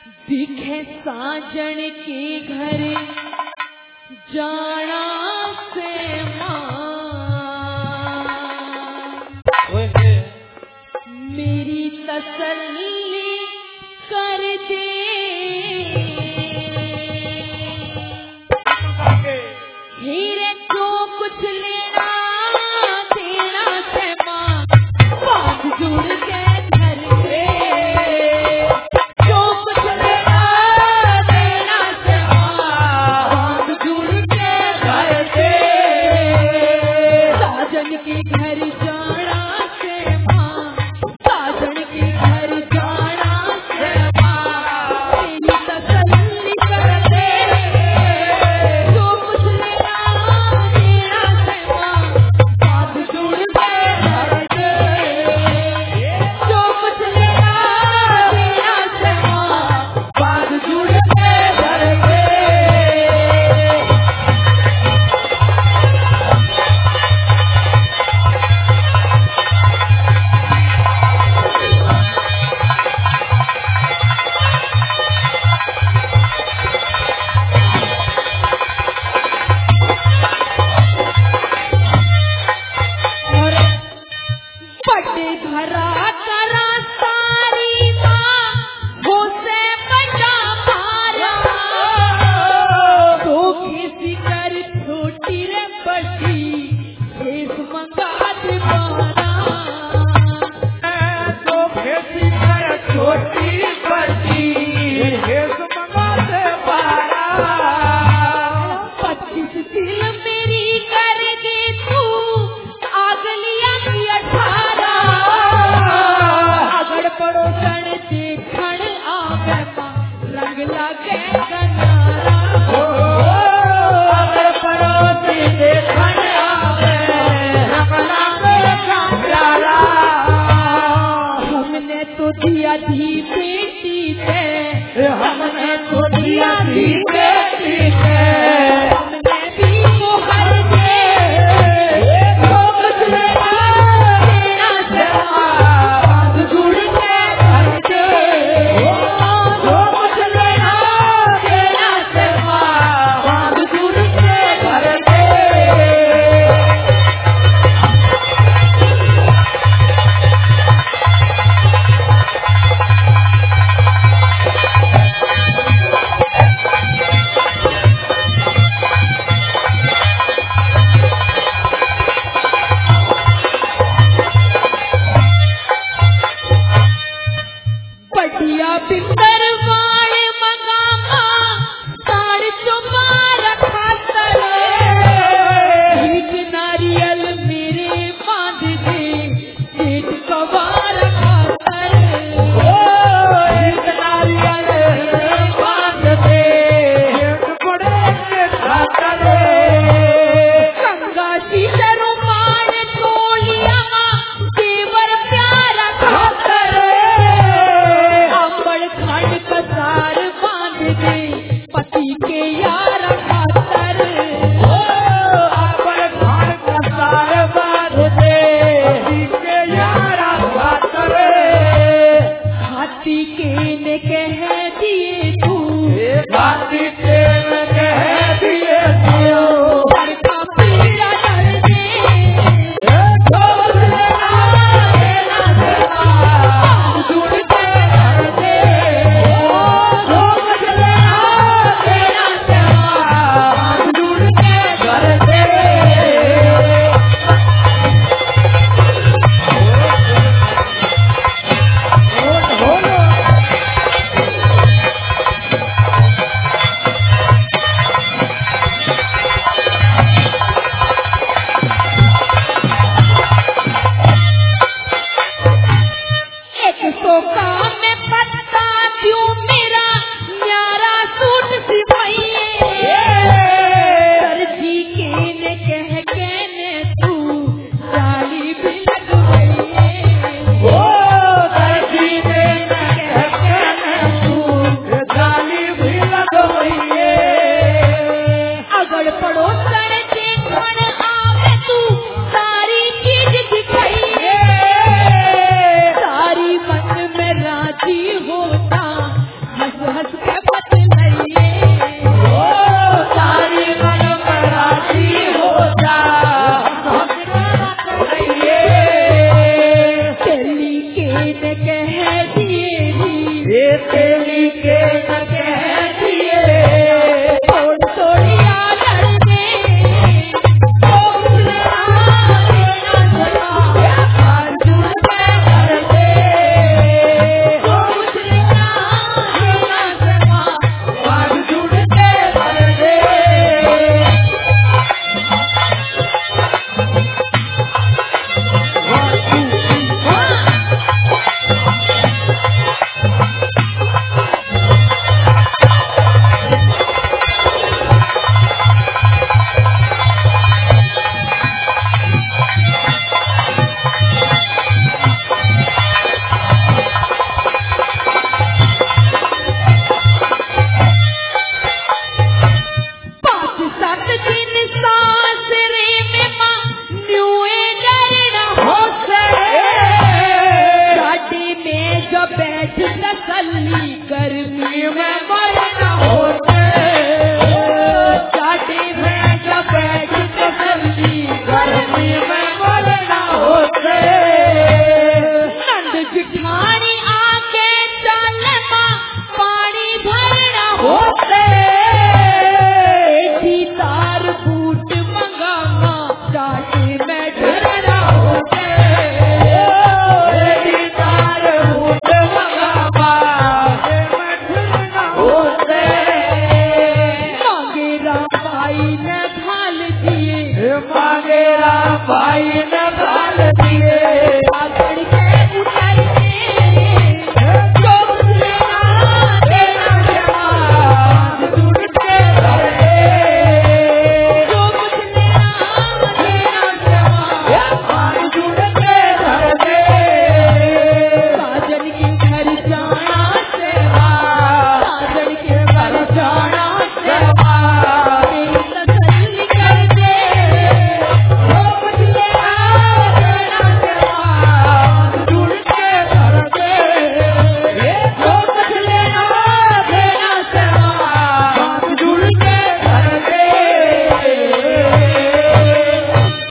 दिखे साजन के घर जाना से मेरी तसल्ली कर दे हीरे जो कुछ लेना देना से माँ बात जुड़ के घर पे जो कुछ लेना देना से माँ बात जुड़ के घर पे साजन के घर जाना से माँ साजन के घर जाना से माँ मेरी तसल्ली कर दे जो कुछ लेना देना से माँ बात जुड़ के घर पे जो कुछ लेना देना से माँ बात जुड़ के घर पे बड़े घरा करा सारी माँ वो से बड़ा मारा तो किसी कर छोटी रे बड़ी शेष मंगा दे पारा तो किसी कर छोटी बड़ी शेष मंगा दे पारा 25 दिल मेरी कर दे तू आगलिया की 18 अगड़ पड़ोसन देखण आवे माँ रंग लागे गनारा अगड़ पड़ोसी देखण आवे रंग लागे गनारा हमने तो दिया धी बेटी से हमने तो दिया धी बेटी से हमने भी को हर दे जो कुछ लेना देना से बात जुड़ के घर पे जो कुछ लेना देना से बात जुड़ के घर पे देवी के न कह दिए थोड़ी थोड़ी आदत में तो उजला देना सका अर्जुन के घर दे तो उजला देना सका अर्जुन के घर दे पाँच सात दिन सांस रे में माँ न्यूए डरना हो से गाड़ी में जो बैठ तसल्ली गर्मी में मरना होते गाड़ी में जो बैठ तसल्ली गर्मी में मरना होते नंद जिठानी आके चल माँ पानी भरना होते तार बूट मंगाना चाटी में डरना होते तार बूट मंगावा होते मांगे राम भाई ने भाल दिए मांगेरा भाई